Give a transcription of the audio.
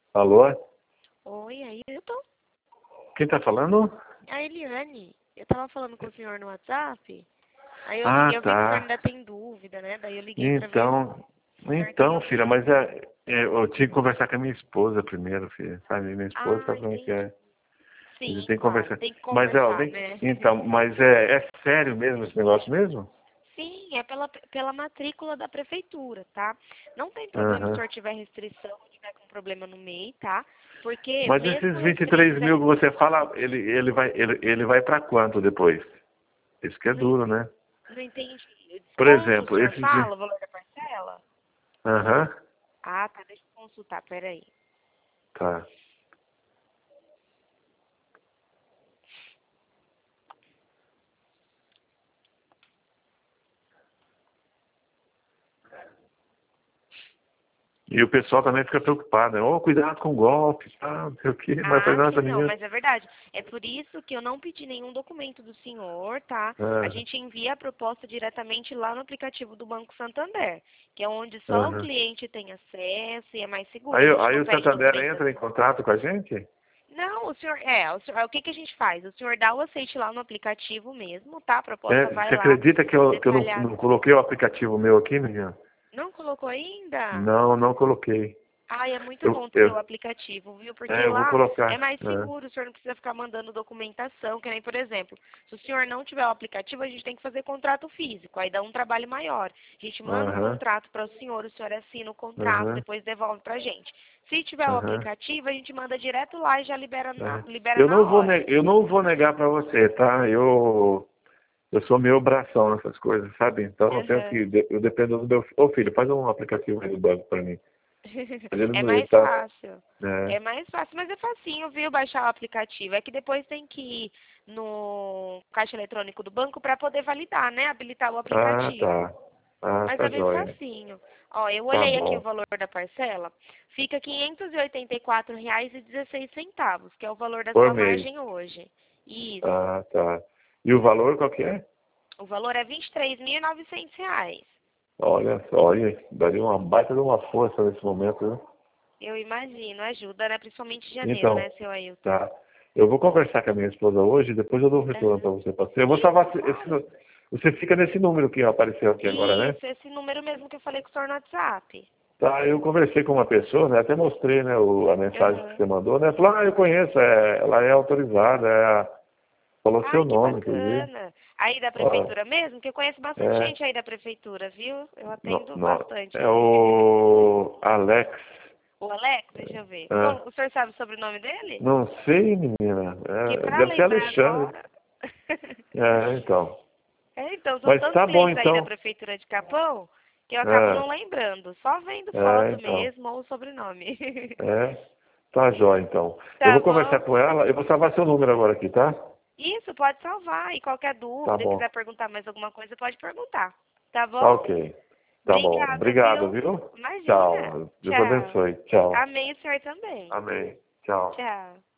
Alô? Oi, Ailton? Quem tá falando? A Eliane. Eu tava falando com o senhor no WhatsApp. Aí eu Ah, liguei, eu vi que o senhor tá. ainda tem dúvida, né? Daí eu liguei pra ver Então, se o senhor tem filha, alguma mas dúvida. eu tinha que conversar com a minha esposa primeiro, filha. Sabe, minha esposa Ah, sabe como é que entendi. é. A gente Sim, tem que claro, conversar. tem que Mas, conversar, né? é sério mesmo esse negócio mesmo? Sim, é pela matrícula da prefeitura, tá? Não tem problema se o Aham. senhor tiver restrição ou tiver com problema no MEI, tá? Porque Mas esses mesmo 23 mil restrito, que você fala, ele vai para quanto depois? Isso que é não, duro, né? não entendi. O Por desconto, o exemplo, senhor fala, o valor da parcela? Aham. Ah, tá, deixa eu consultar, peraí. Tá. E o pessoal também fica preocupado, né? Oh, cuidado com golpe, tá? Não sei o quê, mas foi Ah, nada sim, não, nenhum. mas é verdade. É por isso que eu não pedi nenhum documento do senhor, tá? A Ah, gente envia a proposta diretamente lá no aplicativo do Banco Santander, que é onde só o aham. cliente tem acesso e é mais seguro. A gente Aí não o pede Santander entra em documentação. contato com a gente? Não, o que que a gente faz? O senhor dá o aceite lá no aplicativo mesmo, tá? A É, proposta vai você lá, acredita que eu não detalhada. coloquei o aplicativo meu aqui, menina? Não colocou ainda? Não, não coloquei. Ai, é muito Eu, bom ter o eu, aplicativo, viu? Porque eu vou lá é colocar. mais seguro, o senhor não precisa ficar mandando documentação, que nem, por exemplo, se o senhor não tiver o aplicativo, a gente tem que fazer contrato físico, aí dá um trabalho maior. A gente manda o Aham, contrato para o senhor assina o contrato, aham, depois devolve pra gente. Se tiver o aham. aplicativo, a gente manda direto lá e já É. libera na hora. Eu não vou negar para você, tá? Eu sou meio bração nessas coisas, sabe? Então eu tenho Aham. que, eu dependo do meu. Ô filho, faz um aplicativo aí do banco para mim. Mas ele É não, ele mais tá. fácil. É. É mais fácil, mas é facinho, viu, baixar o aplicativo. É que depois tem que ir no caixa eletrônico do banco para poder validar, né? Habilitar o Ah, aplicativo. tá. Ah, Mas tá é bem joia. facinho. Ó, eu Tá olhei aqui o bom. valor da parcela, fica R$ 584,16, que é o valor da Por sua mês. margem hoje. Isso. Ah, tá. E o valor qual que é? O valor é R$ 23.900. Olha só, olha, daria uma baita de uma força nesse momento, né? Eu imagino, ajuda, né? Principalmente em janeiro, Então, né, seu Ailton? tá. Eu vou conversar com a minha esposa hoje, depois eu dou um retorno para Aham. você. Eu vou Isso, salvar claro. você fica nesse número que apareceu aqui agora, né? Isso, esse número mesmo que eu falei com o senhor no WhatsApp. Tá, eu conversei com uma pessoa, né? Até mostrei, né, a mensagem que Aham. você mandou, né? Falou, eu conheço, ela é autorizada, falou seu Ai, que nome, inclusive. bacana. Aí da Ó, prefeitura mesmo? Que eu conheço bastante é, gente aí da prefeitura, viu? Eu não, atendo não, bastante é aí. o Alex. O Alex, deixa eu ver. É, Como, o senhor sabe o sobrenome dele? não sei, menina. Que pra Deve ser lembrar Alexandre. agora. Então. É, então, são Mas tantos tá bom, clientes aí da então. prefeitura de Capão que eu acabo É, não lembrando. Só vendo foto então. mesmo ou o sobrenome. É, tá jóia, então. Eu Tá vou conversar bom? com ela, eu vou salvar seu número agora aqui, tá? Isso, pode salvar. E qualquer Tá dúvida, bom. quiser perguntar mais alguma coisa, pode perguntar. Tá Tá bom? ok. Tá bom. Obrigada, Obrigado, viu? viu? Imagina. Tchau. Deus Tchau. abençoe. Tchau. Amém, o senhor também. Amém. Tchau. Tchau.